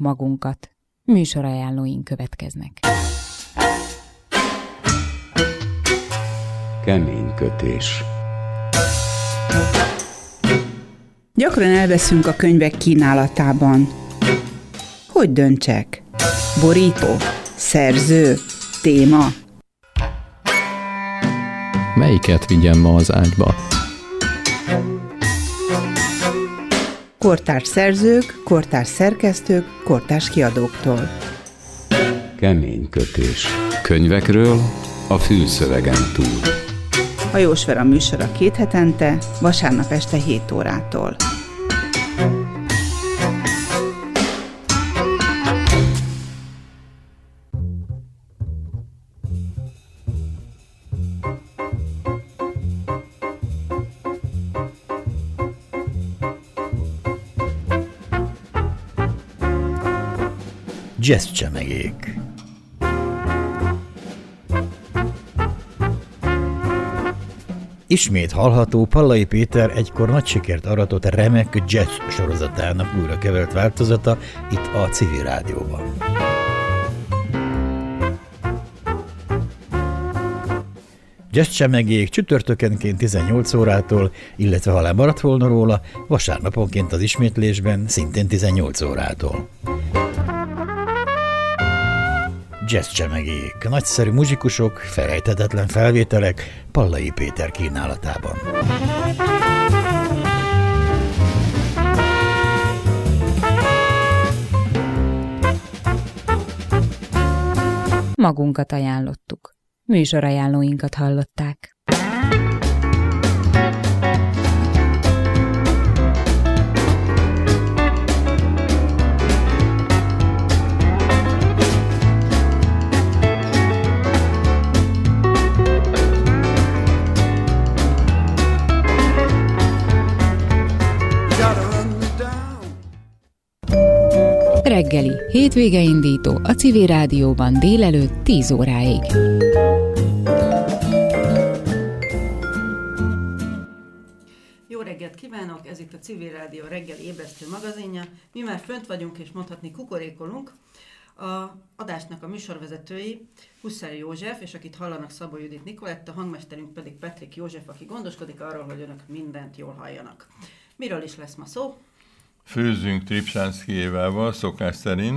magunkat. Műsorajánlóink következnek. Kemény kötés. Gyakran elveszünk a könyvek kínálatában. Hogy döntsek? Borító? Szerző? Téma? Melyiket vigyem ma az ágyba? Kortárs szerzők, kortárs szerkesztők, kortárs kiadóktól. Kemény kötés. Könyvekről a fülszövegen túl. Hajós Vera műsora 2 hetente, vasárnap este 7 órától. Jazzcsemegék. Ismét hallható Pallai Péter egykor nagy sikert aratott remek jazz sorozatának újra kevert változata itt a Civil Rádióban. Jazzcsemegék csütörtökenként 18 órától, illetve ha lemaradt volna róla, vasárnaponként az ismétlésben szintén 18 órától. Jazzcsemegék, nagyszerű muzsikusok, felejthetetlen felvételek Pallai Péter kínálatában. Magunkat ajánlottuk. Műsorajánlóinkat hallották. Reggeli, hétvége indító a Civil Rádióban délelőtt 10 óráig. Jó reggelt kívánok! Ez itt a Civil Rádió reggeli ébresztő magazinja. Mi már fönt vagyunk és mondhatni kukorékolunk. A adásnak a műsorvezetői Huszár József, és akit hallanak Szabó Judit Nikolett, a hangmesterünk pedig Petrik József, aki gondoskodik arról, hogy önök mindent jól halljanak. Miről is lesz ma szó? Főzünk Tripsánszky Évával, szokás szerint.